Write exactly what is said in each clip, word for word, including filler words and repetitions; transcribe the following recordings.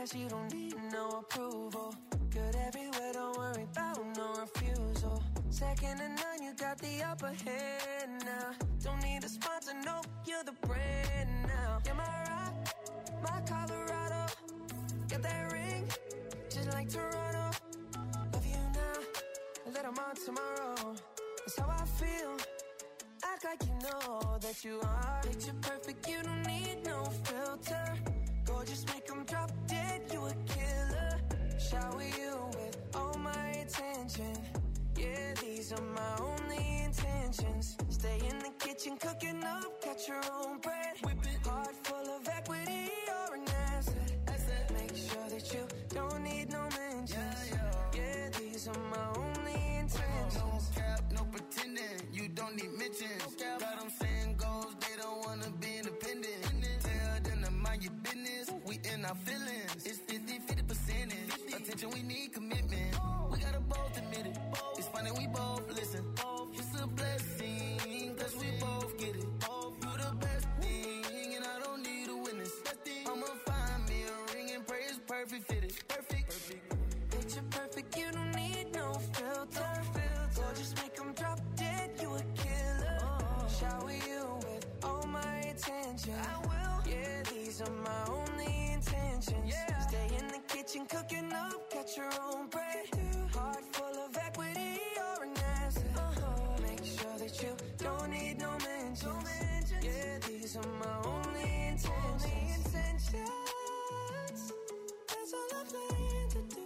fast, you don't need no approval. Good everywhere, don't worry about no refusal. Second to none, you got the upper hand now. Don't need a sponsor, no, you're the brand now. You're my rock, my Colorado. Got that ring, just like Toronto. Love you now, a little more tomorrow. That's how I feel. Act like you know that you are. Picture perfect, you don't need no filter. Gorgeous, make them drop dead, you a killer. Shower you with all my attention. Yeah, these are my only intentions. Stay in the kitchen, cooking up, got your own bread. Whip it, heart full of equity, you're an asset. asset. Make sure that you don't need no mentions. Yeah, yeah. Yeah, these are my only intentions. No cap, no pretending, you don't need mentions. No got them saying goals, they don't wanna be independent. Tell them to mind your business, we in our feelings. It's fifty, fifty percentage. Attention, we need commitment. We gotta both admit it. It's funny, we both listen. It's a blessing, cause we both get it. You the best thing, and I don't need a witness. I'ma find me a ring and pray it's perfect fitted. Perfect. Picture perfect, you don't need no filter. Or just make them drop dead, you a killer. Shower you with all my attention. I will. Yeah, these are my only intentions. Yeah. Stay in the kitchen, cooking up, got your own bread. Heart full of equity, you're an asset. Uh-huh. Make sure that you don't need no mentions. Yeah, these are my only intentions. Only intentions. That's all I plan to do.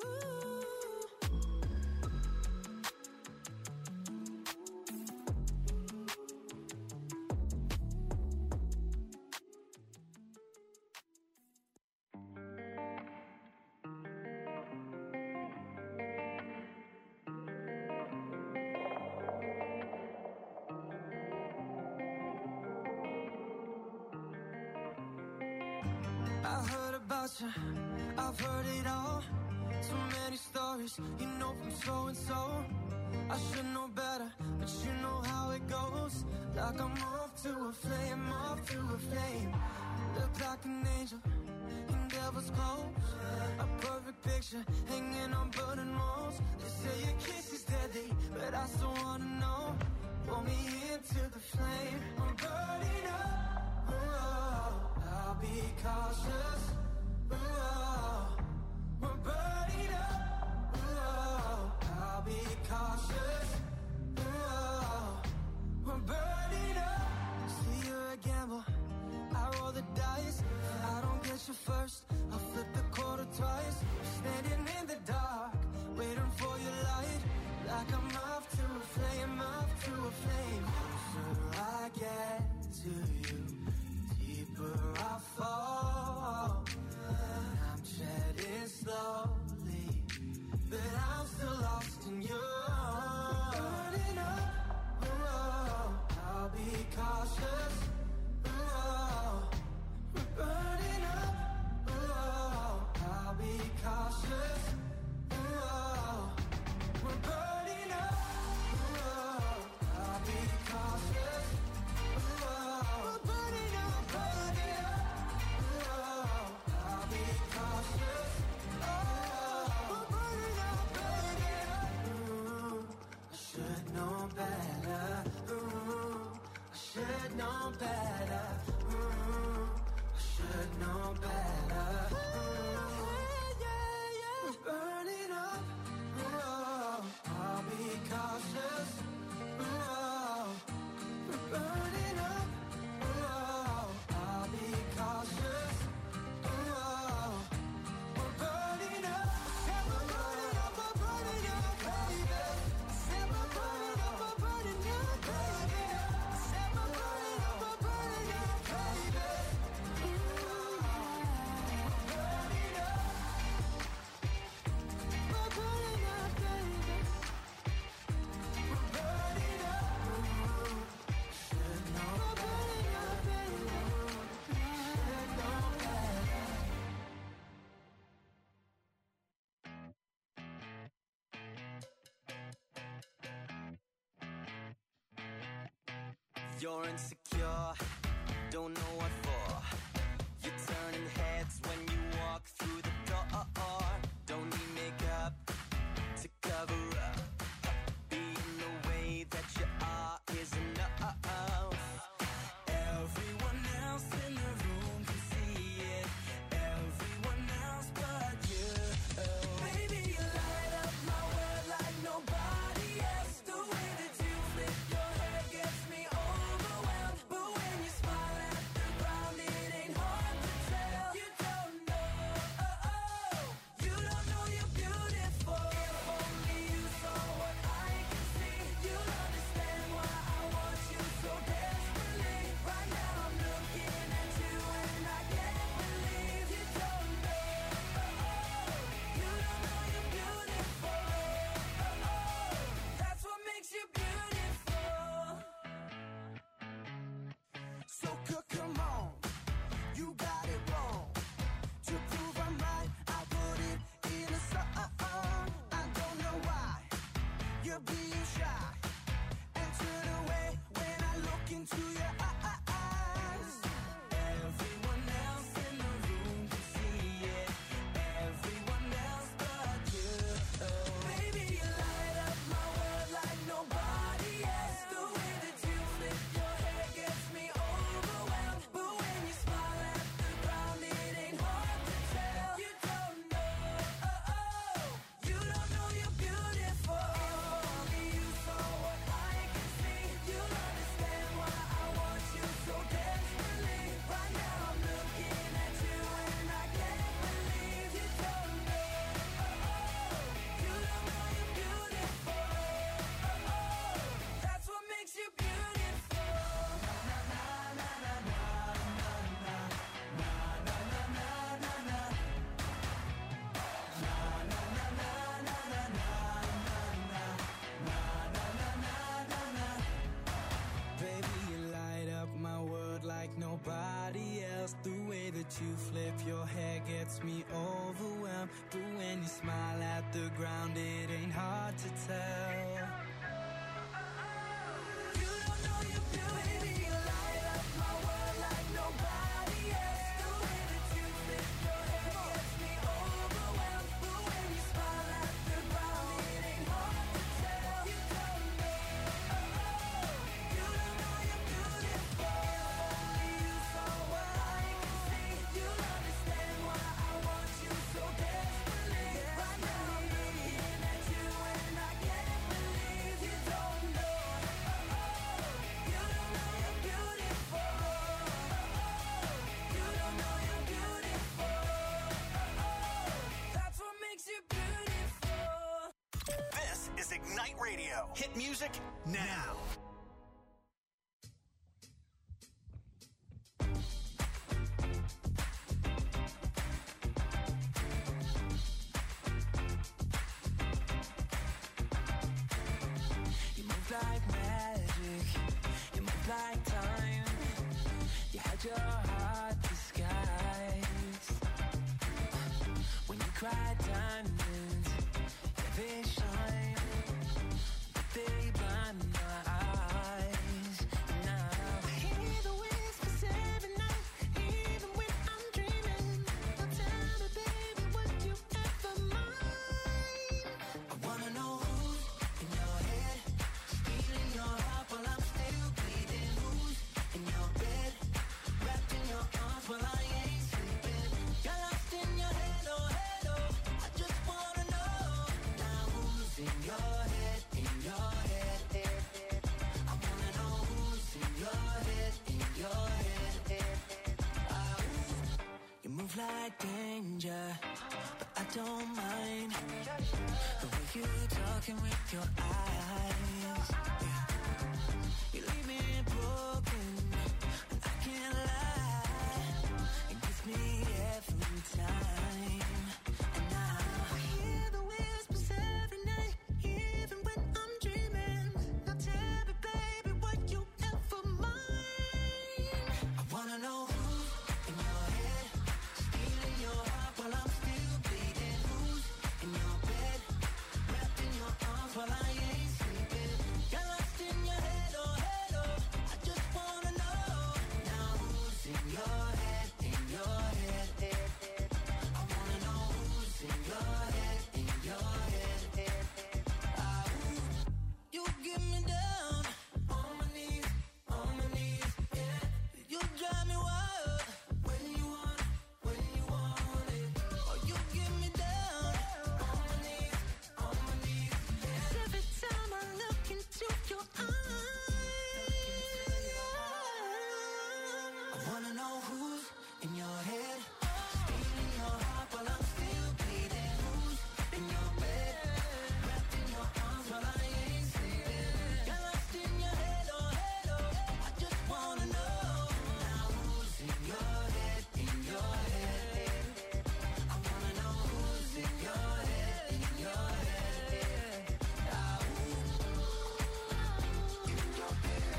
I heard about you, I've heard it all. So many stories, you know from so and so. I should know better, but you know how it goes. Like I'm off to a flame, off to a flame. Look like an angel in devil's clothes. A perfect picture hanging on burning walls. They say your kiss is deadly, but I still wanna know. Pull me into the flame, I'm burning up. Oh, I'll be cautious. Ooh, we're burning up. Ooh, I'll be cautious. Ooh, we're burning up. See, you're a gamble, I roll the dice. I don't get you first, I'll flip the quarter twice. Standing in the dark, waiting for your light. Like I'm off to a flame, off to a flame. Closer I get to you, deeper I fall. I'm treading slowly, but I'm still lost in you. Burning up, oh, I'll be cautious. Oh, we're burning up, oh, I'll be cautious. Oh, we're burning up, oh, I'll be cautious. Oh, we're burning up, burning up. Oh, I'll be cautious. Oh, we're burning up, burning up. Ooh, I should know better. Ooh, I should know better. Ooh, I should know better. Ooh, yeah, yeah. We're burning up. Ooh, I'll be cautious. Ooh, we're burning up. Ooh, I'll be cautious. Ooh, we're burning up. Yeah, we're burning up, we're burning up, baby. Say we're burning up, we're burning up, baby. Say we're burning up, we're burning up, baby. Ooh, we're burning up. We're burning up, baby. We're burning up. Ooh, should know. We're burning up, baby. Should know better. You're insecure, don't know what for. You're turning heads when you walk through the your hair gets me overwhelmed. But when you smile at the ground, it ain't hard to tell. You don't know your beauty, you light up my world like nobody else. The way that you flip your hair gets me overwhelmed. But when you smile at the ground, it ain't hard to tell. You don't know, oh, oh. You don't know you're beautiful. Only you saw what I can see. You'll understand why I want you so desperately. Right now I'm looking at you and I can't believe you don't know, oh, oh. You don't know you're beautiful, oh, oh. You don't know you're beautiful, oh, oh. That's what makes you beautiful. This is Ignite Radio. Hit music now. You move like magic, you move like time. You had your heart disguised. When you cry diamonds, yeah, they shine, but they blind my eyes. Now I hear the whispers every night, even when I'm dreaming. Now tell me, baby, would you ever mind? I wanna know who's in your head, stealing your heart while I'm still bleeding. Who's in your bed, wrapped in your arms while I ain't sleeping. You're lost in your head, oh head, oh. I just wanna know now who's in your head, in your head, head, head. I wanna know who's in your head, in your head, head, head. Ah, ooh. You move like danger, but I don't mind the way you talking with your eyes. Yeah. You leave me broken, and I can't lie. It gets me every time. And now I hear the whispers every night, even when I'm dreaming. Now tell me, baby, would you ever mind? I wanna know who's in your head, stealing your heart while I'm still bleeding. Who's in your bed, wrapped in your arms while I ain't sleeping. Got lost in your head, oh head, oh. I just wanna know now who's in your head, in your head, head, head. I wanna know who's in your head, in your head, head, head. Ah, ooh. You get me down on my knees, on my knees, yeah. You drive me wild when you want, when you want it. Oh, you get me down on my knees, on my knees, yeah. Every time I look into your eyes, I wanna know who's in your head, stealing your heart while I'm still bleeding. Who's in your bed, wrapped in your arms while I ain't sleeping. Got lost in your head, oh head, oh. I just wanna know now who's in your head, in your head, head, head. I wanna know who's in your head, in your head, head. Ah, ooh. In your head,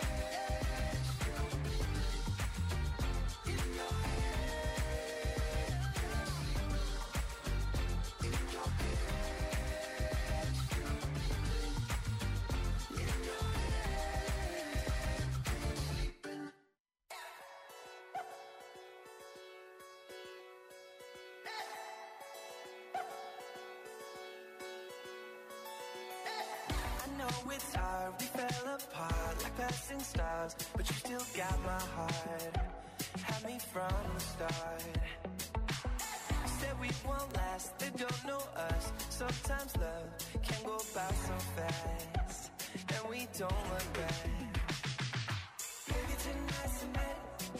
in your I know it's hard, we fell apart like passing stars, but you still got my heart. Had me from the start. Said we won't last, they don't know us. Sometimes love can go by so fast, and we don't look back. Maybe tonight's the night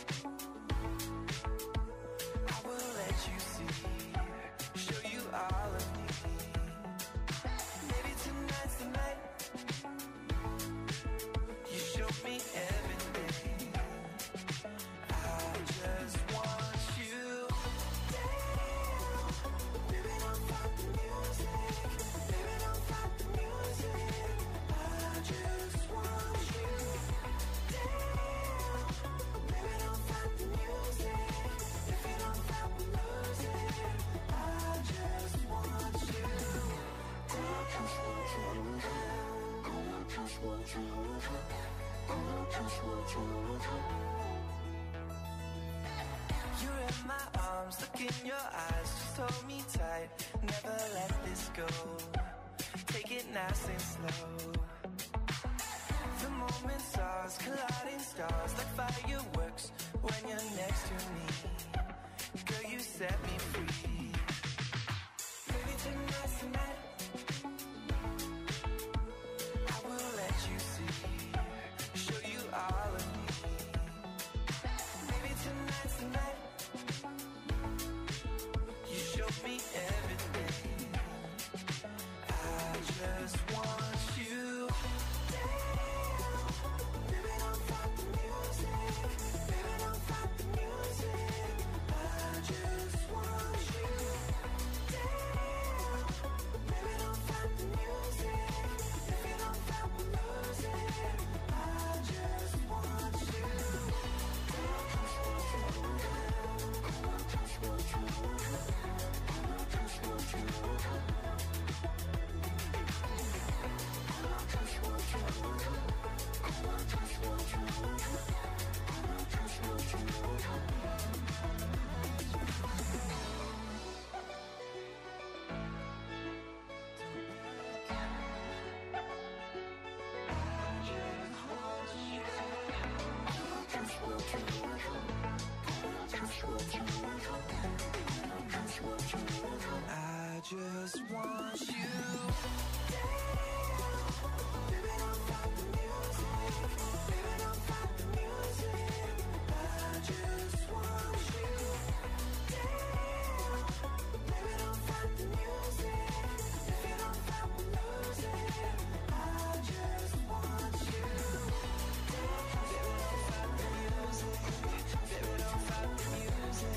I will let you see, show you all of me. Maybe tonight's the night you show me everything. I just want you down. Baby, don't fuck the music. Baby, don't fuck the music. I just want you down. You're in my arms, look in your eyes, just hold me tight, never let this go. Take it nice and slow. The moment's ours, colliding stars like fireworks when you're next to me. Girl, you set me free. Maybe tonight's the night I will let you see, show you all of me. Maybe tonight's the night you show me everything. I just want you. Baby, don't fight the music. Baby, don't fight the music. I just want you. Baby, don't fight the music. If you don't fight the music, I just want you. I just want you. Baby, don't fight the music. Baby, don't fight the music. I just want you. Baby, don't fight the music. If you don't fight the music, I just want you. Baby, don't fight the music. Baby, don't fight the music.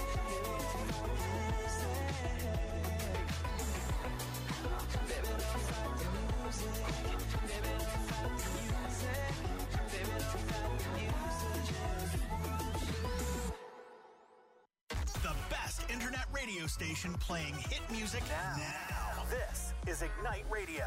The best internet radio station playing hit music now. now. This is Ignite Radio.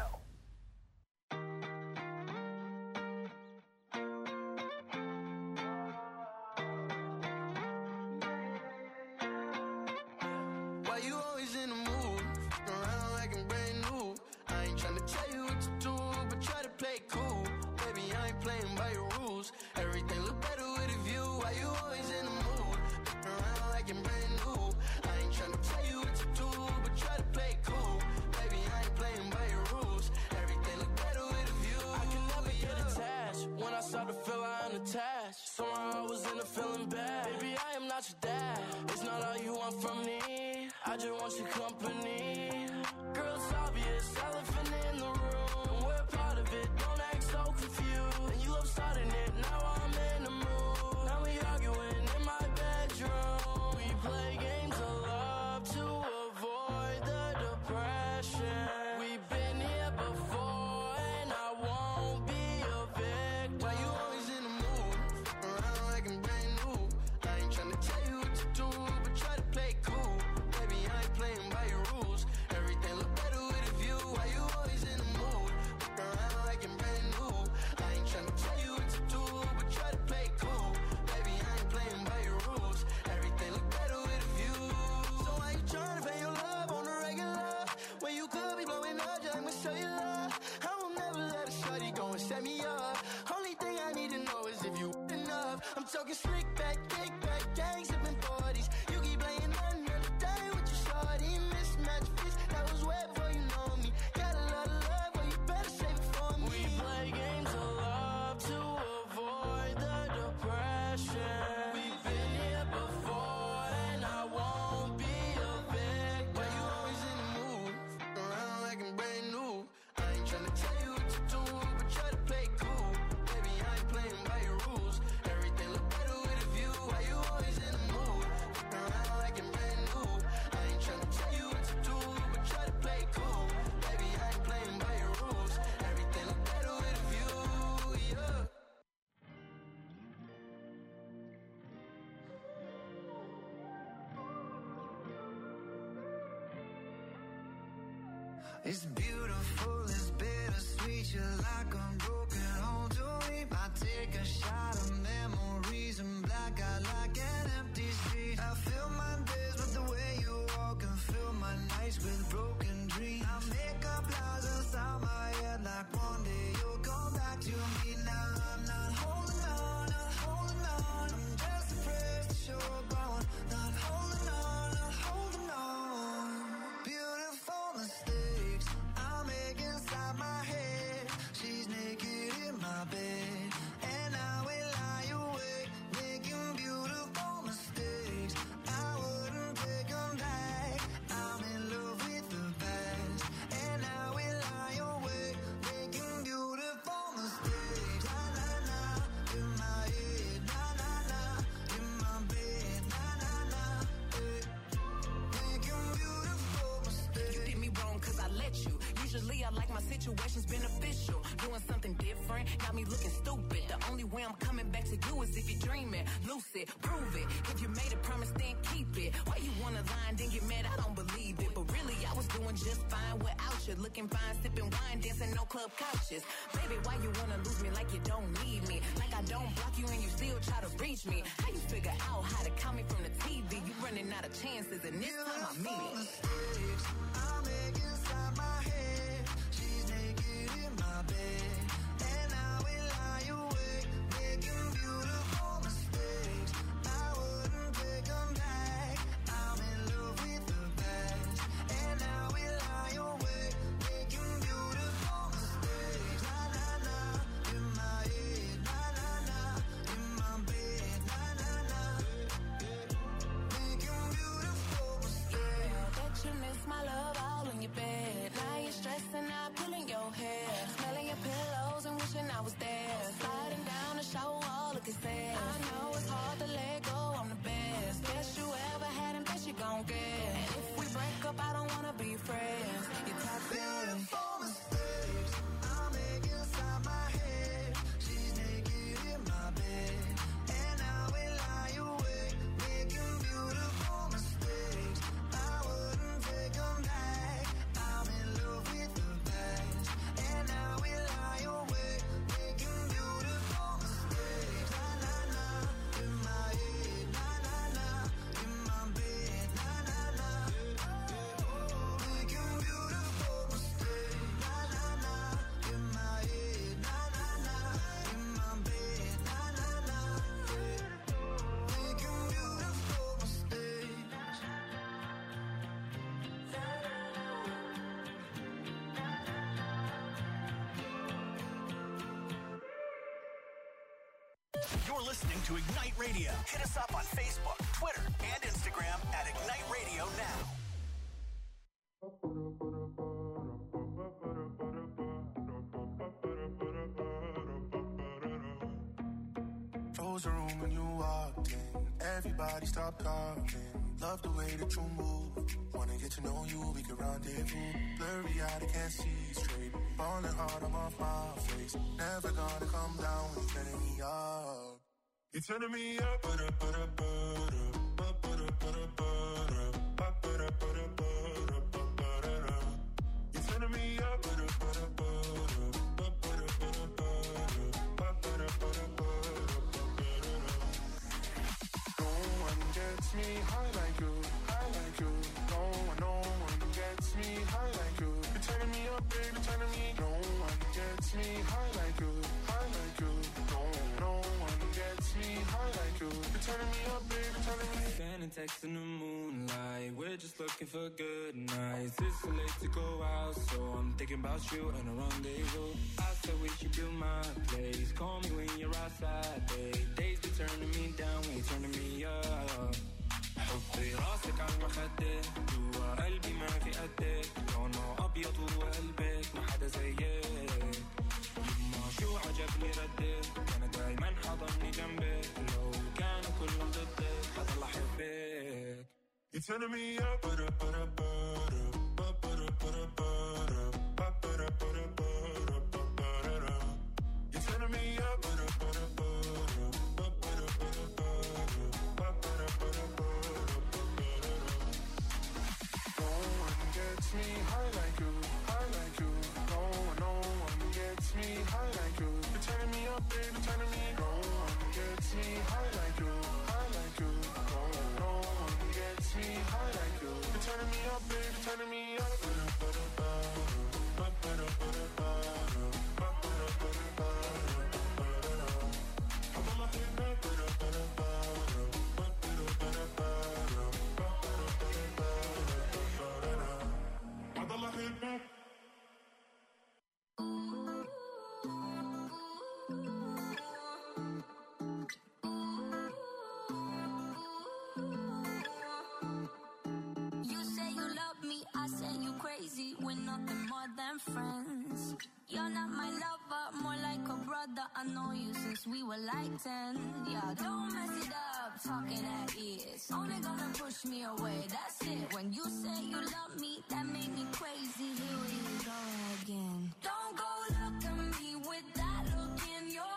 Why you always in the mood? Around like I'm brand new. I ain't tryna tell you what to do, but try to play cool. Baby, I ain't playing by your rules. Everything look better with a view. Why you always in the mood? Around like I'm brand new. I ain't tryna tell you what to do, but try to play cool. Baby, I ain't playing by your rules. Everything look better with a view. I can never get attached. When I start to feel I'm attached, somehow I was in a feeling bad. Baby, I am not your dad. It's not all you want from me. I just want your company. Girl, it's obvious, elephant in the room. And we're part of it, don't act so confused. And you love starting it, now I'm in the mood. Now we arguing in my bedroom. We play games of love to avoid the depression. We've been here before and I won't be a victim. Why you always in the mood? Around like I'm brand new. I ain't tryna tell you what to do, but try to play cool. Baby, I ain't playing by your rules. Everything look better with a view. Why you always in the mood? Around like I'm brand new. I ain't tryna tell you what to do, but try to play cool. Baby, I ain't playing by your rules. Everything look better with a view. So why you tryna pay your love on the regular? When you could be blowing up just like my cellular. I will never let a shawty go and set me up. Only thing I need to know is if you enough. I'm talking slick back, kick back, gang sipping forties. You keep playing another day with your shawty. Mismatch fits, that was way before you know me. Got a lot of love, but you better save it for me. We play games of love to avoid the depression. We've been here before and I won't be a victim. Why you always in the mood? Around like I'm brand new. I ain't tryna tell you what to do, but try to play cool. Baby, I ain't playing by your rules. Everything look better with a It's beautiful, it's bittersweet. You're like a broken home to me. I take a shot of memories and black out like an empty street. I fill my days with the way you walk and fill my nights with broken dreams. I make up lies inside my head like one day you'll come back to me. Now I'm not holding on, not holding on. I'm just afraid that you're gone. Not holding on, not holding on. Beautiful mistakes I make inside my head. She's naked in my bed, and I will lie awake, making beautiful mistakes. I wouldn't take them back. I'm in love with the past, and I will lie awake, making beautiful mistakes. Na na na, in my head, na na na, in my bed, na na na, eh. Making beautiful mistakes. You did me wrong cause I let you. Usually I like my situations beneficial. Doing something different, got me looking stupid. The only way I'm coming back to you is if you're dreaming. Lucid, prove it. If you made a promise, then keep it. Why you wanna lie and then get mad? I don't believe it. But really, I was doing just fine without you. Looking fine, sipping wine, dancing no club couches. Baby, why you wanna lose me like you don't need me? Like I don't block you and you still try to reach me. How you figure out how to count me from the T V? You running out of chances and this time I mean it. Mistakes I make inside my head. She's naked in my bed, and I will lie awake, making beautiful mistakes. I wouldn't take them back. I'm in love with the past, and I will lie awake, making beautiful mistakes. Na na na, in my head, na na na, in my bed, na na na, making beautiful mistakes. Bet you miss my love all in your bed. Now you're stressing out, pulling your hair, smelling your pillows and wishing I was there. Sliding down the shower wall, looking sad. I know it's hard to let go, I'm the best. Best you ever had and best you gon' get. And if we break up, I don't wanna be friends. You're toxic. Beautiful mistakes I make inside my head. She's naked in my bed, and I will lie awake, making beautiful mistakes. I wouldn't take them back. I'm in love with the past, and I will lie awake, making beautiful mistakes. Na na na, in my head, na na na, in my bed, na na na, making beautiful mistakes. Na na na, in my head, na na na, in my bed, na na na, making beautiful mistakes. You're listening to Ignite Radio. Hit us up on Facebook, Twitter, and Instagram at Ignite Radio Now. Close the room when you walked in. Everybody stop talking. Love the way that you move. Wanna get to know you, we can rendezvous. Blurry eyed, I can't see straight. Falling hard, I'm off my face. Never gonna come down when you're turning me up. You're turning me up, but up, but up, but up, but up, but up, but up, but up, but up. You're turning me up, but up, but up, but up, but up, but up, but up, but up. No one gets me high like you, high like you. No one, no one gets me high like you. You're turning me up, baby, turning me. No one gets me high like you, high like you. No, no one gets me high like you. You're turning me up, baby, turning me. Sending texts in the moonlight. We're just looking for good nights. It's too late to go out, so I'm thinking about you and a rendezvous. I said we should build my place. Call me when you're outside, babe. Days be turning me down when you're turning me up. حطي راسك على المخدة جوا قلبي ما في قدك لونه أبيض وقلبك ما حدا زيك يما شو عجبني ردك أنا دايما حضني جنبك لو كانوا كلهم ضدك حضل أحبك. You're turning me up, but up, but up, but up, but up, but up, but up, but up, but up, but up. You're turning me up, but up, but up, but up, but up, but up, but up, but up. No one gets me high like you. crazy, we're nothing more than friends. You're not my lover, more like a brother. I know you since we were like ten. Yeah, don't mess it up, talking at ears. Only gonna push me away, that's it. When you say you love me, that made me crazy. Here we go again. Don't go look at me with that look in your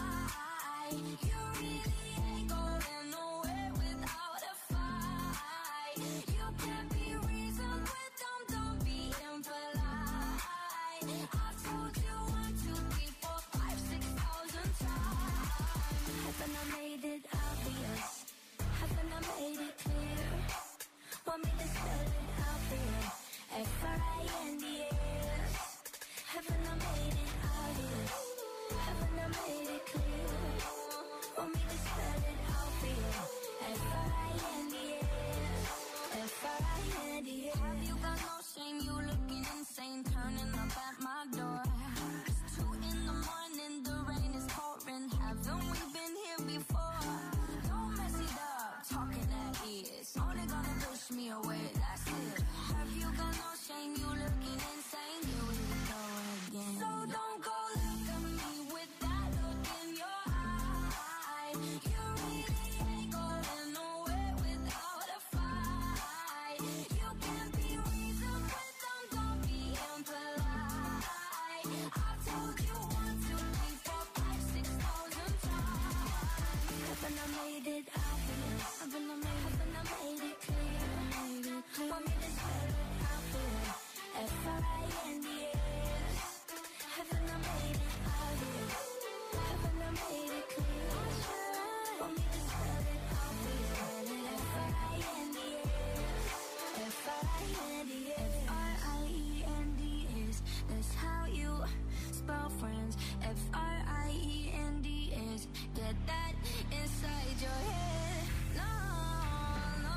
eye. You really ain't going nowhere without a fight. You can't be reasoned with them, don't be impolite. I've told you one, two, three, four, five, six thousand times. Haven't I made it obvious? Haven't I made it clear? Want me to spell it out for you? F R I N D S. Haven't I made it obvious? Haven't I made it clear? Want me to spell it out for you? F R I N D S. F R I N D S. Have you got no shame? You looking insane, turning up at my door. It's two in the morning, the rain is pouring. Haven't we been here before? Don't mess it up, talking at ears. Only gonna push me away, that's it. Have you got no shame? You looking insane. Here we go again. So don't go look at me with that look in your eye. You really ain't going nowhere without a fight. You can't be reasoned with them, don't be impolite. I've told you one, two, three, four, five, six thousand times. Haven't I made it obvious? Haven't I made, haven't I made it clear? Made it clear. Want me to spell it out for you? F R I N D S. Haven't I made it obvious? Haven't I made it clear? Want me to spell it out for you? F R I N D S. F R I N D S. F R I E N D S. That's how you spell friends. F R I E N D S. Get that inside your head. No, no,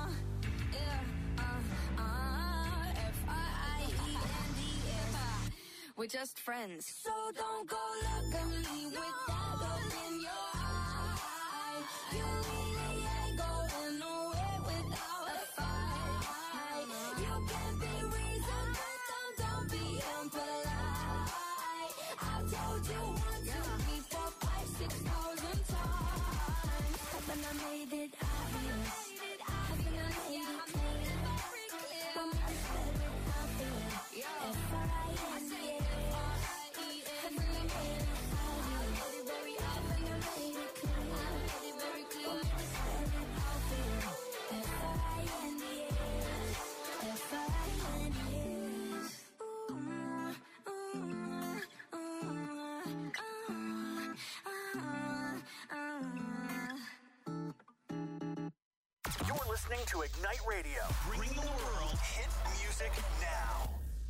yeah, uh, uh, F R I E N D S. We're just friends. So don't go look at me with that look in your eye. You really ain't going nowhere without a fight. You can't be reasoned with them, don't be impolite. I've told you one, two, three, four, five, six thousand times. Haven't I made it obvious? Haven't I made it clear? Want me to spell it out for you? F R I N D S. Haven't I made it obvious? Haven't I made it clear? Want me to spell it out for you? F R I N D S. F R I N D S. Ooh, ooh, ooh, ooh, ooh. You're listening to Ignite Radio, bringing the world hit music now.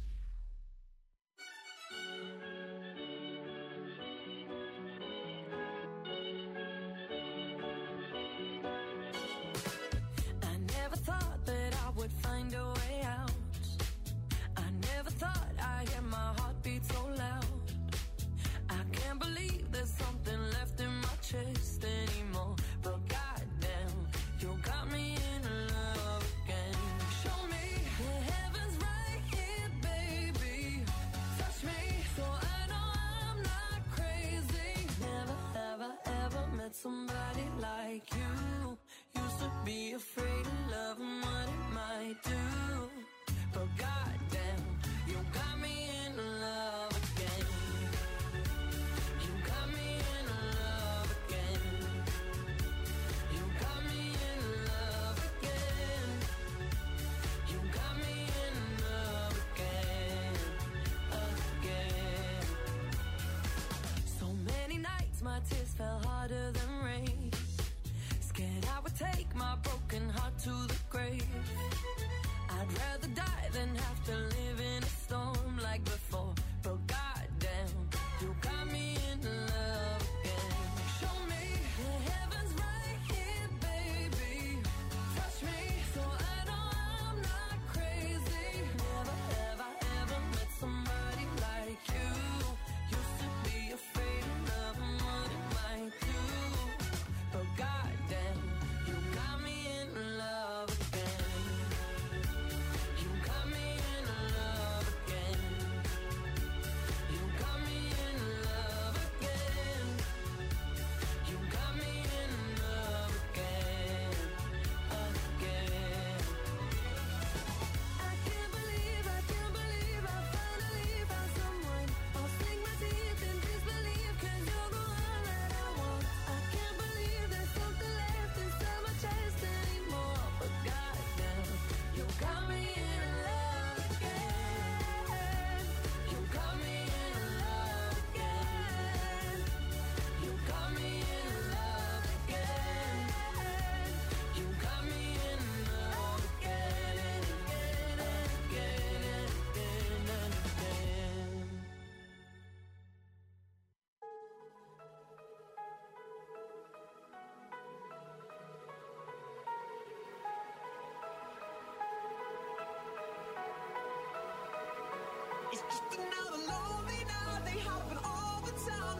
I never thought that I would find a way out. I never thought I'd hear my heartbeat so loud. I can't believe there's something left in my chest anymore. But goddamn, you got me in love again. Show me the heavens right here, baby. Touch me so I know I'm not crazy. Never, ever, ever met somebody like you. Used to be afraid of love and what it might do. But goddamn, you got me in love again. You got me in love again. You got me in love again. You got me in love again, again. So many nights my tears fell harder than rain. Scared I would take my broken heart to the grave. I'd rather die than have to live in a storm like before. But goddamn, you got me in love again. Show me the heavens right here, baby. Touch me so I know I'm not crazy. Never, ever, ever met somebody like you. Used to be afraid of love and what it might do. But goddamn, you got me in love again. You got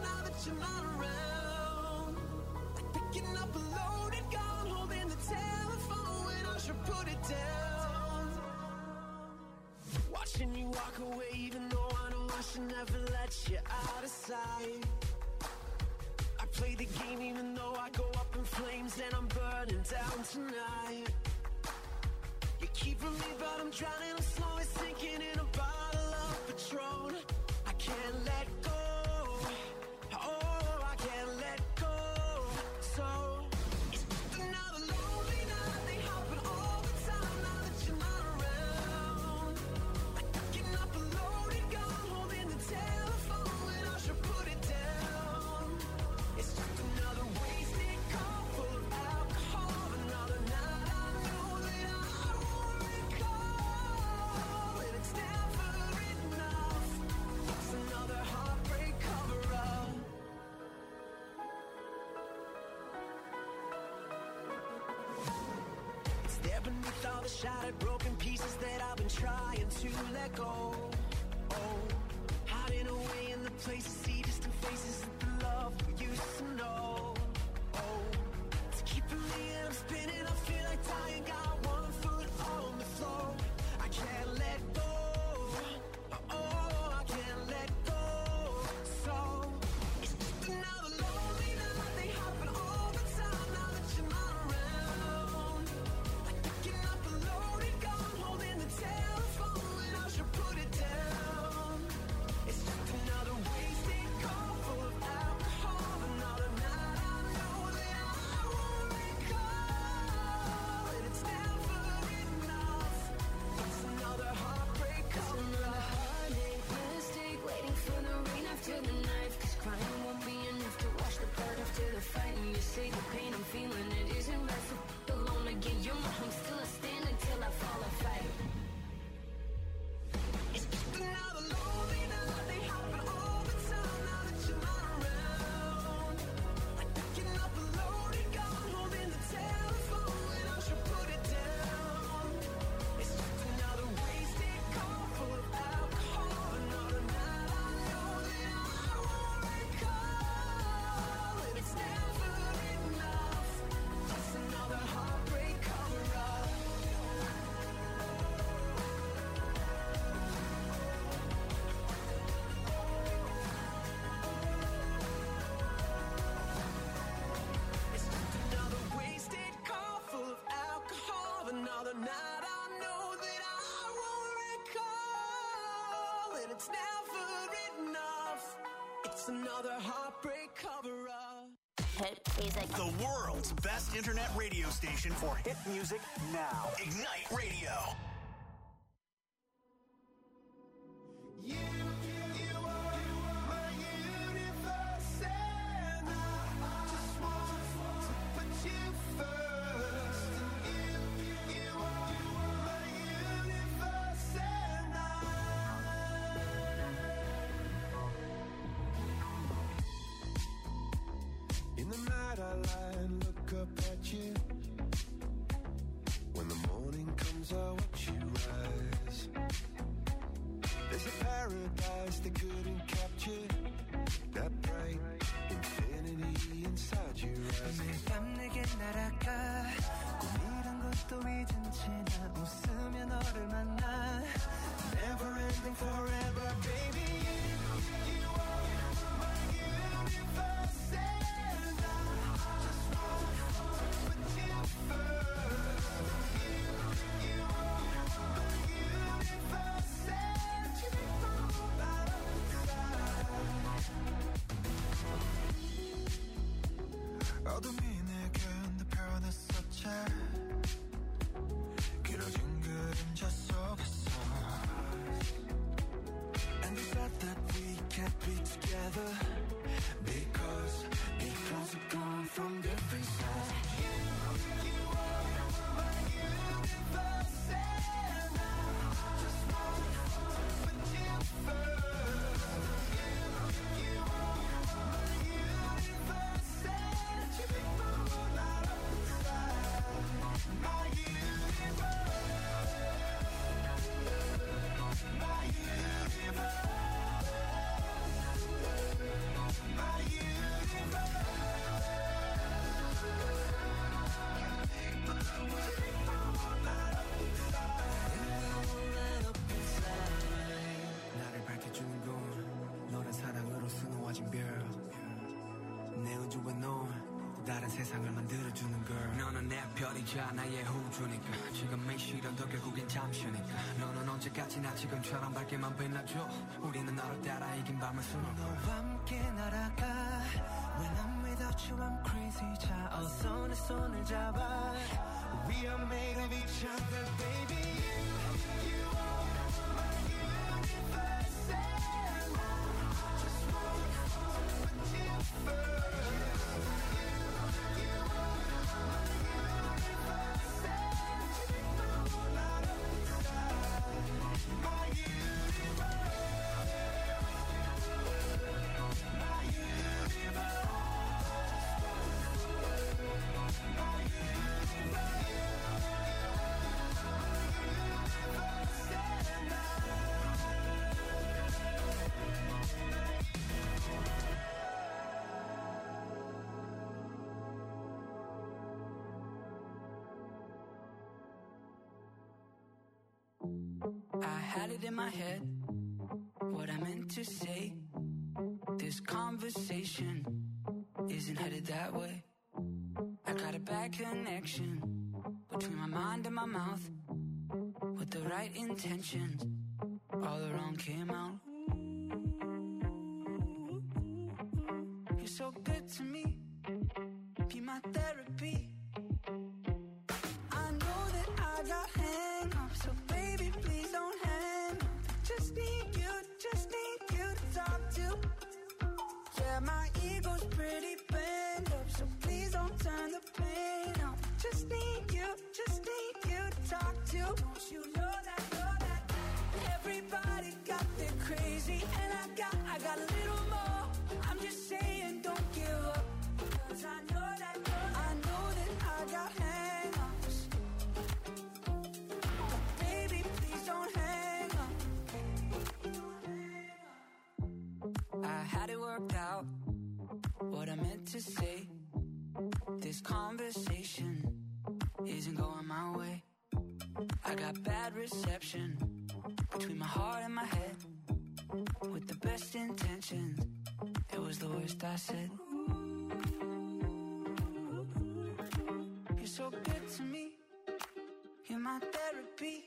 now that you're not around. Like picking up a loaded gun, holding the telephone when I should put it down. Watching you walk away, even though I know I should never let you out of sight. I play the game even though I go up in flames and I'm burning down tonight. You're keeping me but I'm drowning, I'm slowly sinking in a bottle of Patron. I can't let go, oh I can't let go. So it's another lonely night, they happen all the time now that you're not around. Like picking up a loaded gun, holding the telephone when I should put it down. It's just another wasted call full of alcohol. Another night I know that I won't recall. And it's never enough. It's another heartbreak cover-up. It's there beneath all the shattered broken pieces that I've been trying to let go. Oh, hiding away in the places, see distant faces of the love we used to know. Oh, it's keeping me and I'm spinning, I feel like dying, got one foot on the floor. I can't let go, oh, I can't let go. So, it's just another lonely night, they happen all the time now that you're not around. Like picking up a loaded gun, holding the telephone when I should put it down. It's just another wasted call full of alcohol. Another night I know that I won't recall. And it's never enough. It's another heartbreak cover-up. Heartache, mistake, waiting for the rain after the knife. Cause crying won't be enough to wash the blood after the fight. And you say the pain I'm feeling, it isn't right for alone again. You're my home, still I stand until I fall and fight. It's just another lonely night, they happen all the time now that you're not around. Like picking up a loaded gun, holding the telephone when I should put it down. It's just another wasted call full of alcohol. Another night I know that I won't recall. And it's never enough. It's another heartbreak cover-up. It's just another wasted call full of alcohol. Another night I know that I won't recall. And it's never enough. It's another heartbreak cover-up. Hit music. The world's best internet radio station for hit music now. Ignite Radio. You, you are my universe, and I just want to put you first. You, you are my universe, and I. In the night I lie and look up at you. When the morning comes I watch you rise. There's a paradise they couldn't capture. That bright infinity inside your eyes. 매일 밤 내게 날아가 꿈이란 것도 잊은 채 나 웃으며 너를 만나. Never ending forever, baby. You, you are my universe, and I just want to put you first. You, you are my universe, and you make my whole life inside. 세상을 만들어주는 걸. 너는 내 별이자 나의 우주니까. 지금의 시련도 결국엔 잠시니까. 너는 언제까지나 지금처럼 밝게만 빛나줘. 우리는 너를 따라 이긴 밤을 수놓고 너와 함께 날아가. When I'm without you I'm crazy. 자 어서 내 손을 잡아. We are made of each other baby. You, you are my universe and I just want to put you first. I had it in my head, what I meant to say. This conversation isn't headed that way. I got a bad connection between my mind and my mouth. With the right intentions, all the wrong came out. You're so good to me, be my therapy. I know that I got hang-ups, so baby please don't hang up. Just need you, just need you to talk to. Yeah, my ego's pretty bent up, so please don't turn the pain up. Just need you, just need you to talk to. Don't you know that, know that everybody got their crazy, and I got, I got a little more. I'm just saying don't give up, 'cause I know that, know that I know that I got hang-ups. But baby please don't hang up. I had it worked out, what I meant to say. This conversation isn't going my way. I got bad reception between my heart and my head. With the best intentions, it was the worst I said. You're so good to me, you're my therapy.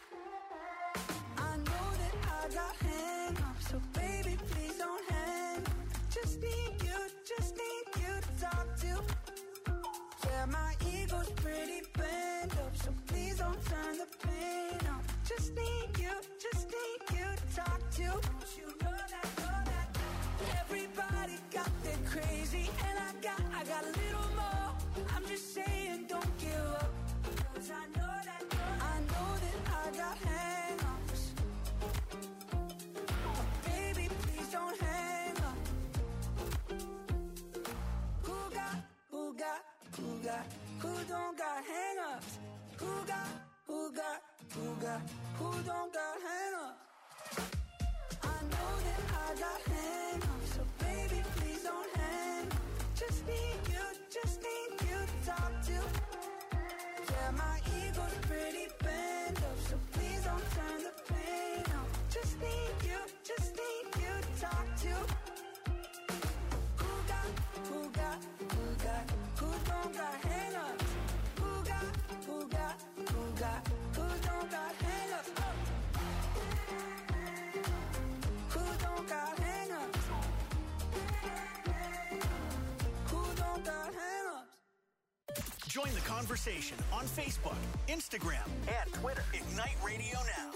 I know that I got hang-ups, so baby please don't hang up. Just need you, just need you to talk to. Yeah, my ego's pretty bent up, so please don't turn the pain up. Just need you, just need you to talk to. Don't you know that, know that everybody got their crazy, and I got, I got a little more. I'm just saying don't give up, 'cause I know that, I know that I got hang-ups. But baby please don't hang up. Who got, who got, who got, who don't got hang-ups? Who got, who got, who got, who don't got hang-ups? I know that I got hang-ups, so baby please don't hang up. Just need you, just need you to talk to. Yeah, my ego's pretty bent up, so please don't turn the pain up. Just need you, just need you to talk to. Who got, who got, who got, who don't got hang-ups? Who got, who got, who got, who don't got hang-ups? Oh. Who don't got hang-ups? Who don't got hang-ups? Join the conversation on Facebook, Instagram, and Twitter. Ignite Radio Now.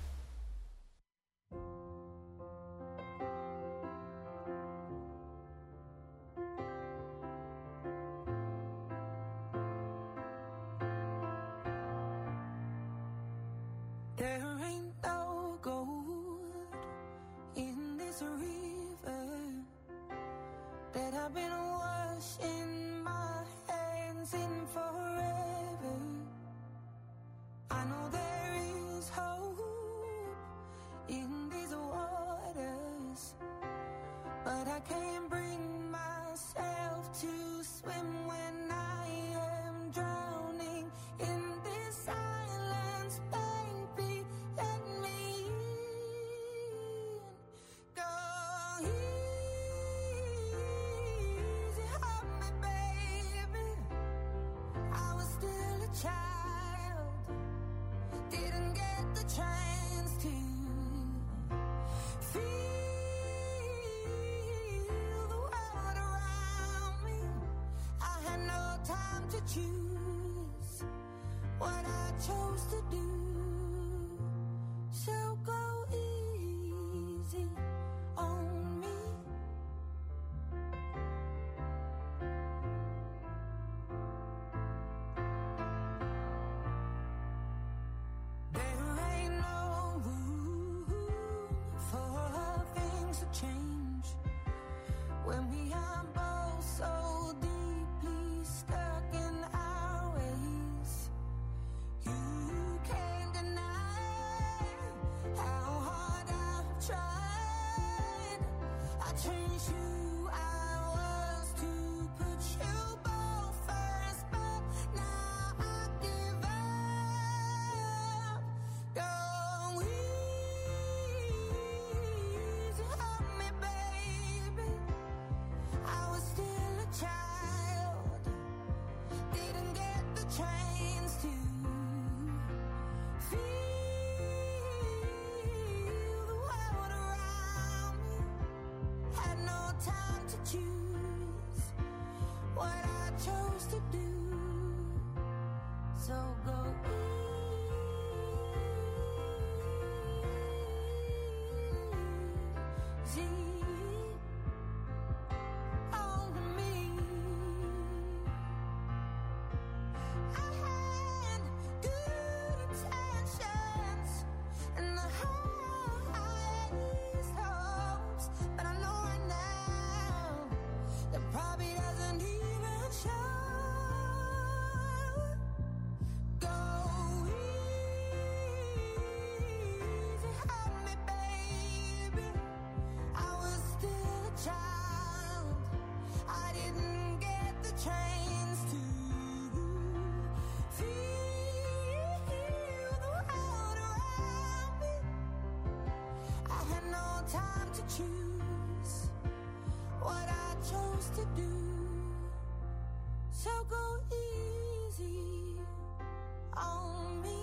There ain't no gold in this river that I've been washing my hands in forever. I know there is hope in these waters, but I can't bring myself to swim when I am drowning in this silence. Baby, let me in. Go easy on me, baby. chose to do. So go easy on me. There ain't no room for things to change when we are both so deeply stuck in our ways. You can't deny how hard I've tried. I changed who I was to put you both first, but now I give up. Go easy on me, baby. I was still a child, didn't get the chance to feel the world around me. Had no time to choose what I chose to do. So go easy on me. I had good intentions and the highest hopes, but I know right now that probably doesn't even show. Go easy on me, baby. I was still a child, I didn't get the chance to feel the world around me. I had no time to choose what I chose to do. So go easy on me.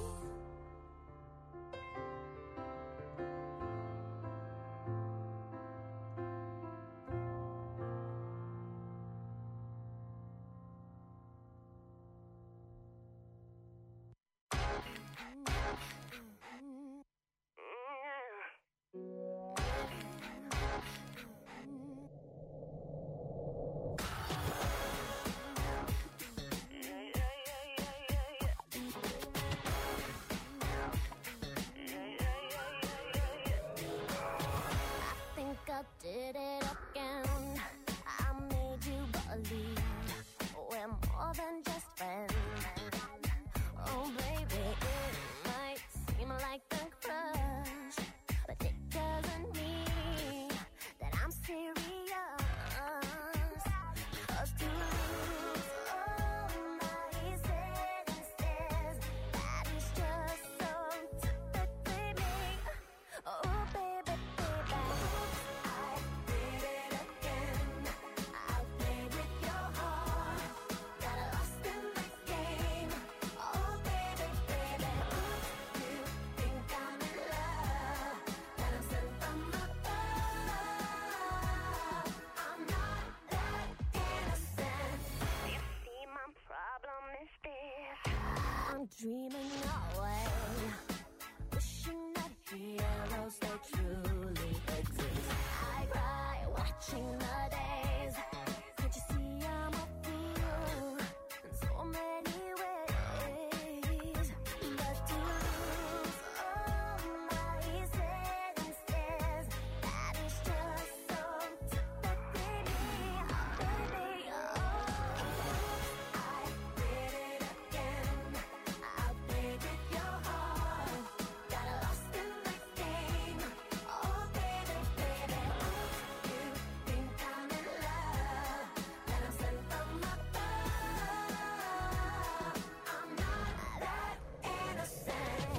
I think I did it again. I made you believe we're more than just friends. Oh, baby, it might seem like a crush, but it doesn't mean that I'm serious. 'Cause to lose all my senses, that is just so typically me. Oh, baby, baby, I did it again. I played with your heart, got lost in the game. Oh, baby, baby, you think I'm in love, that I'm sent from above. I'm not that innocent. You see, my problem is this: I'm dreaming away, wishing that heroes they truly exist. I cry watching the days. Can't you see I'm a fool in so many ways? But to lose all my senses, that is just so typically me. Oh, baby, oh, I did it again. I played with your heart, got lost in the game. Oh, baby, baby, you think I'm in love, that I'm sent from above. I'm not that innocent.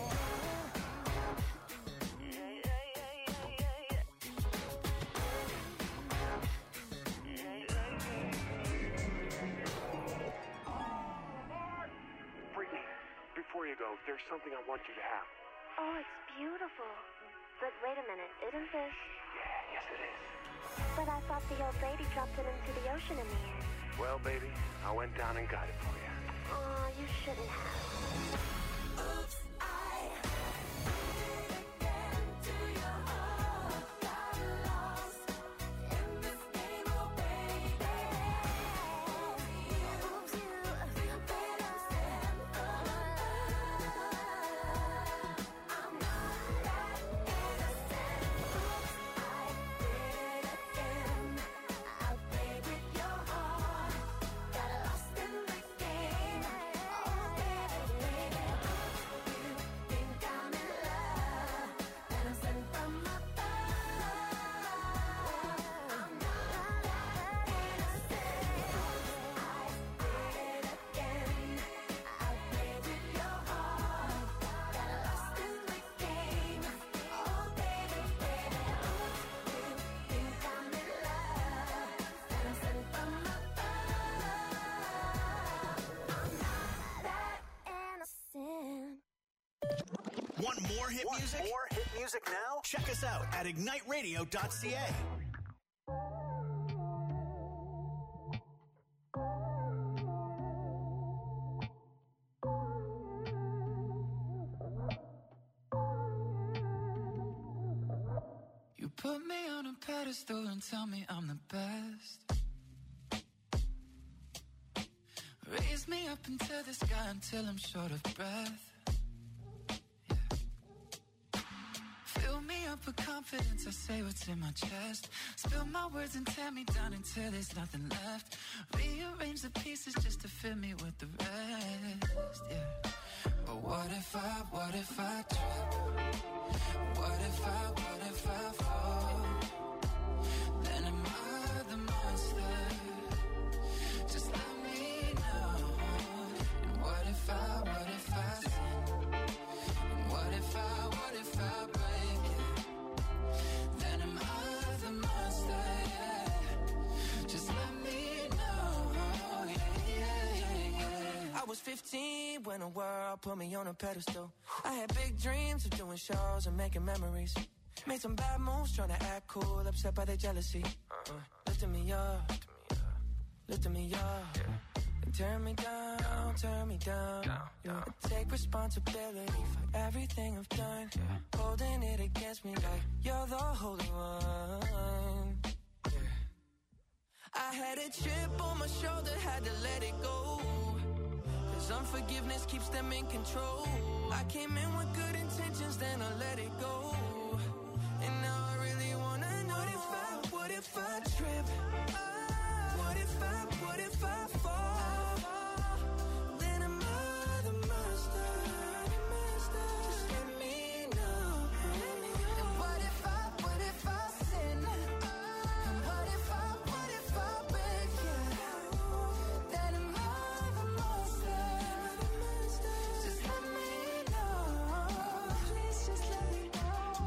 Brittany, before you go, there's something I want you to have. Oh, it's beautiful. But wait a minute, isn't this? Yeah, yes it is. But I thought the old lady dropped it into the ocean in the end. Well, baby, I went down and got it for you. Oh, you shouldn't have. Oops. Want more hit Want music? More hit music now? Check us out at ignite radio dot c a. You put me on a pedestal and tell me I'm the best. Raise me up into the sky until I'm short of breath. Yeah. Fill me up with confidence, I say what's in my chest. Spill my words and tear me down until there's nothing left. Rearrange the pieces just to fill me with the rest. Yeah. But what if I, what if I trip? What if I, what if I fall? Then am I the monster? Just let me know. And what if I, what if I sin? And what if I, what if I break it? Then am I the monster? Yeah. Just let me know. Yeah, yeah, yeah, yeah. I was fifteen when the world put me on a pedestal. I had big dreams of doing shows and making memories. Made some bad moves trying to act cool, upset by their jealousy. Uh, lifting me up, lifting me up. And turn me down, turn me down. Yeah. I take responsibility for everything I've done. Holding it against me like you're the holy one. I had a chip on my shoulder, had to let it go. Cause unforgiveness keeps them in control. I came in with good intentions, then I let it go. And now I really wanna know, what if I, what if I trip? What if I, what if I fall? Then am I the monster? Just let me know. And what if I, what if I sin? And what if I, what if I break it? Then am I the monster? Just let me know. Please just let me know.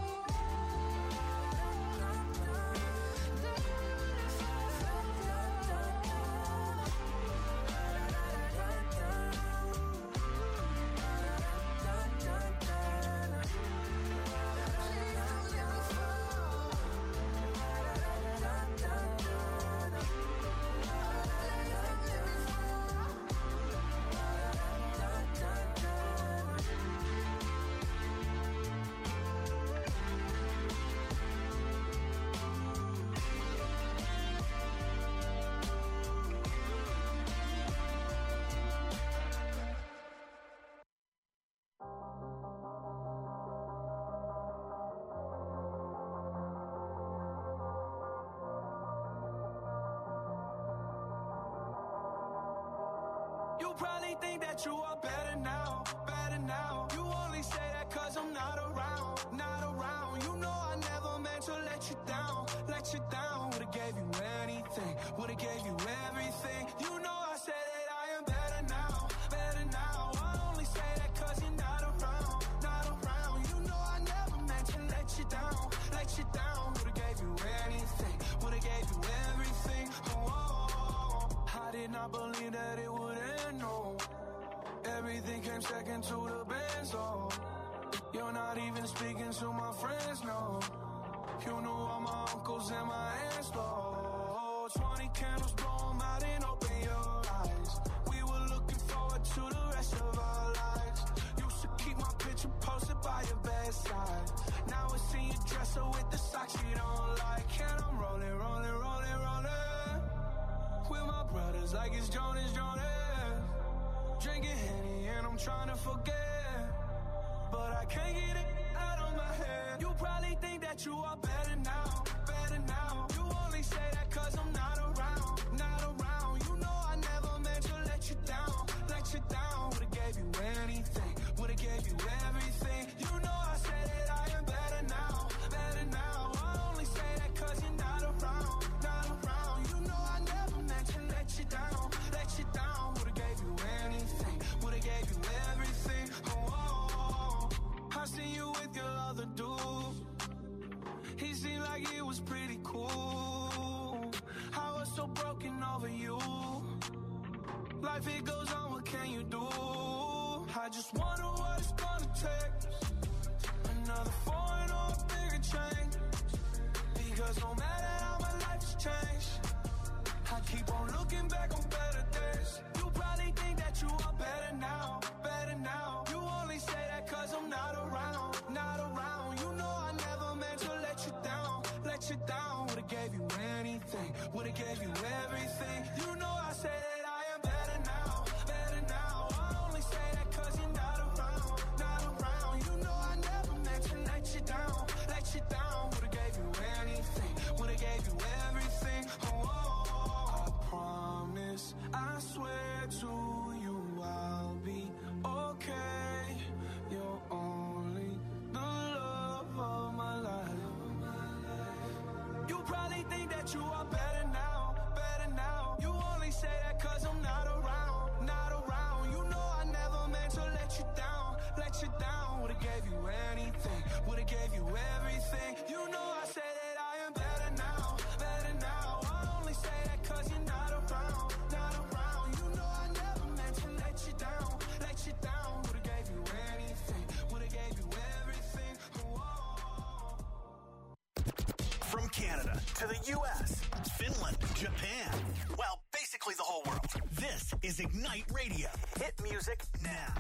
You probably think that you are better now, better now. You only say that cause I'm not around, not around. You know I never meant to let you down, let you down. Would've gave you anything, would've gave you everything. You know I said that I am better now, better now. I only say that cause you're not around, not around. You know I never meant to let you down, let you down. Would've gave you anything, would've gave you everything. Oh, oh, oh. I did not believe that it would end, no. Everything came second to the best, oh. You're not even speaking to my friends, no. You knew all my uncles and my aunts, oh. Twenty candles, blow 'em out and open your eyes. We were looking forward to the rest of our lives. Used to keep my picture posted by your bedside. Now I see you dresser with the socks you don't like. And I'm rolling, rolling, rolling, rolling with my brothers like it's Jonas, Jonas. Drinking Henny and I'm trying to forget, but I can't get it out of my head. You probably think that you are better now, better now. You only say that cause I'm not around, not around. You know I never meant to let you down, let you down. Would've gave you anything, would've gave you everything. You know I said that I am better now, better now. I only say that cause you're not around, not around. You know I never meant to let you down, let you down. Would've gave you anything, would've gave you everything. Oh, oh, oh. I seen you with your other dude. He seemed like it was pretty cool. I was so broken over you. Life it goes on, what can you do? I just wonder what it's gonna take another foreign or a bigger change. Because no matter how my life has changed, I keep on looking back on better days. You probably think that you are better now, better now. You only say that cause I'm not around, not around. You know I never meant to let you down, let you down. Would've gave you anything, would've gave you everything. You know I say that I am better now, better now. I only say that cause you're not around, not around. You know I never meant to let you down, let you down. Would've gave you anything, would've gave you everything. Oh, oh, oh. I promise, I swear to you I'll be okay. You're only the love of my life. You probably think that you are better now, better now. You only say that cause I'm not around, not around. You know I never meant to let you down, let you down. Would've gave you anything, would've gave you everything. You know I say that I am better now, better now. I only say that cause you're not around, not around. You know I never meant to let you down, let you down. Would've gave you anything, would've gave you everything. Whoa. From Canada to the U S, Finland, Japan, well, basically the whole world. This is Ignite Radio. Hit music now.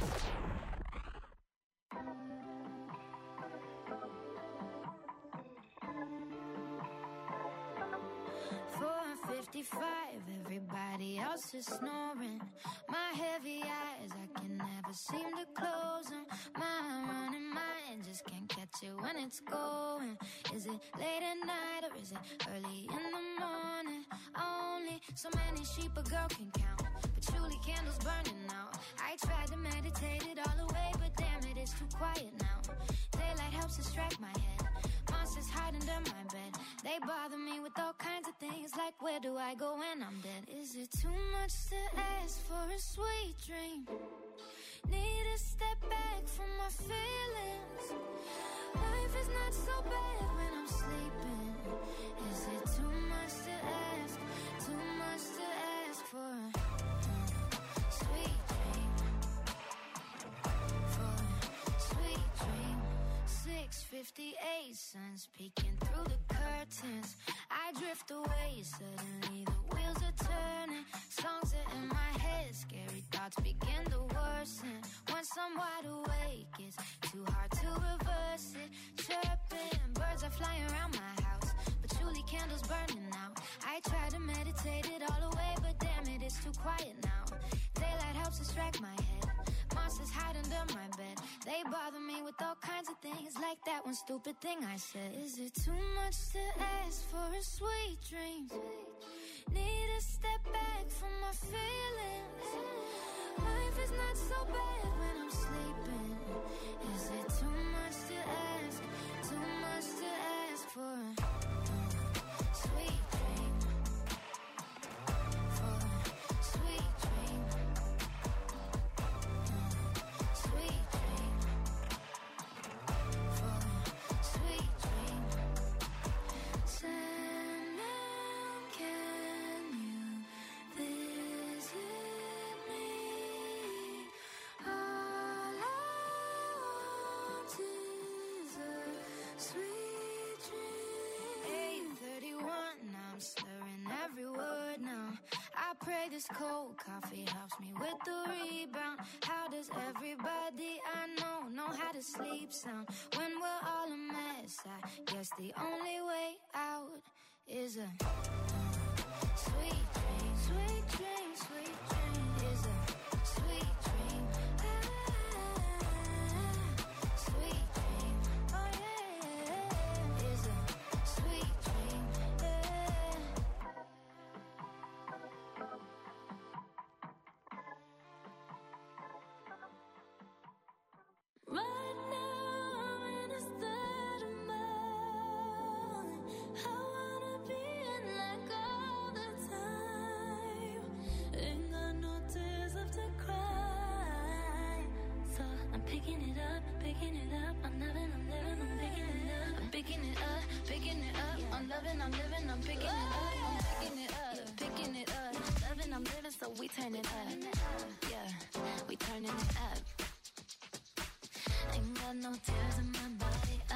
four fifty-five, everybody else is snoring. My heavy eyes, I can never seem to close them. My running mind just can't catch it when it's going. Is it late at night or is it early in the morning? Only so many sheep a girl can count, but surely candles burning out. I tried to meditate it all away, but damn it, it's too quiet now. Daylight helps distract my head. Monsters hide under my bed. They bother me with all kinds of things, like where do I go when I'm dead? Is it too much to ask for a sweet dream? Need to step back from my feelings. Life is not so bad when I'm sleeping. Is it too much to ask? Too much to ask for a uh, sweet dream? For a sweet dream. six fifty-eight, sun's peeking through the curtains. I drift away, suddenly the wheels are turning. Songs are in my head, scary thoughts begin to worsen. Once I'm wide awake, it's too hard to reverse it. Chirping, birds are flying around my house, but surely candles burning out. I try to meditate it all away, but damn it, it's too quiet now. Daylight helps distract my head. Monsters hide under my bed. They bother me with all kinds of things, like that one stupid thing I said. Is it too much to ask for a sweet dream? Need to step back from my feelings. Life is not so bad when I'm sleeping. Is it too much to ask? Too much to ask for a uh, sweet dream? For a sweet dream. Sweet dream. For a sweet dream. Sandman, can you visit me? All I want is a sweet dream. eight thirty-one, I'm slurring every word now. I pray this cold coffee helps me with the rebound. How does everybody I know know how to sleep sound? When we're all a mess, I guess the only way out is a uh, sweet dream. Sweet dream, sweet dream is a sweet dream. Ah, sweet dream. Oh yeah, is a sweet dream. Yeah. Right now I'm in a state of mind. I wanna be in like all the time. Ain't got no tears left to cry. So I'm picking it up, picking it up. I'm loving, I'm living, I'm picking it up. I'm picking it up, picking it up. I'm loving, I'm living, I'm picking it up. I'm picking it up, picking it up. Loving, I'm living, so we turn it up. Yeah, we turning it up. Ain't got no tears in my body.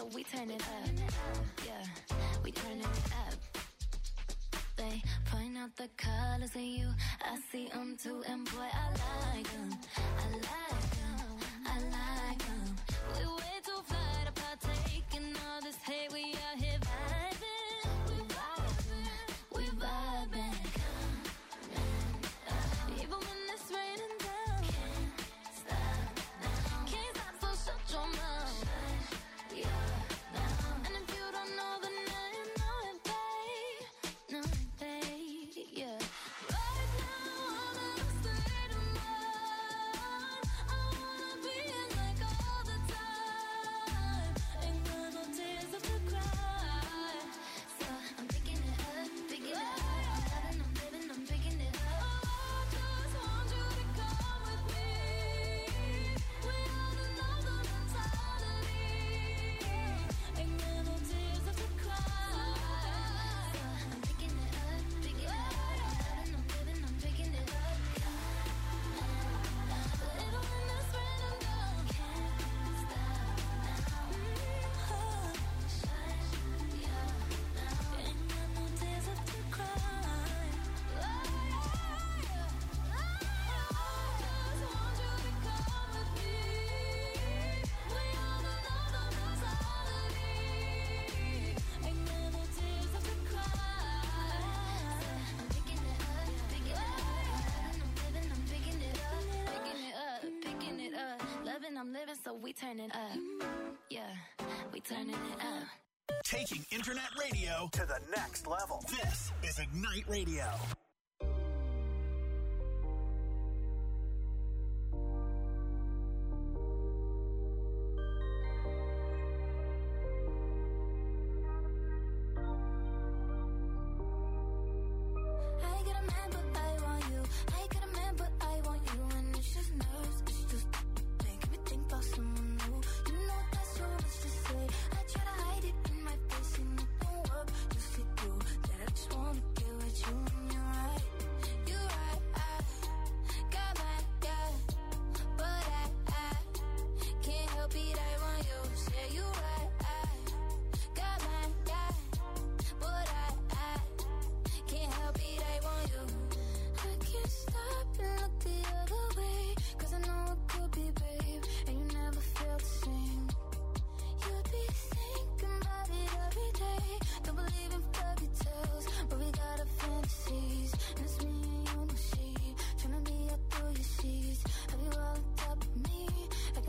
so we turn it up. Yeah, we turn it up. They point out the colors in you, I see them too, and boy, I like them. I like them, I like them. We way too fly to partake in all this hate, we out here vibing. We vibing, we vibing. Even when it's raining down, can't stop now. Can't stop, so shut your mouth. Yeah, and if you don't know, then now you know it, babe. No, babe, yeah. Right now, I'm in a state of mind. I wanna be in like all the time. Ain't got no tears left to cry. So I'm picking it up, picking it up. I'm loving, I'm living, I'm picking it up. I just want you to come with me. We all know the mentality. Ain't got no tears left to cry. So I'm picking it up, picking it up. I'm loving, I'm living, I'm picking it up. Even when it's raining down, can't stop now. Shine, yeah, now. Ain't got no tears left to cry. I just want you to come with me. We all know the mentality. Ain't got no tears left to cry. I'm picking it up, picking it up. I'm living, I'm picking it up. Picking it up, picking it up. Loving, I'm living, so we turn it up. Yeah, we turning it up. Taking internet radio to the next level. This is Ignite Radio.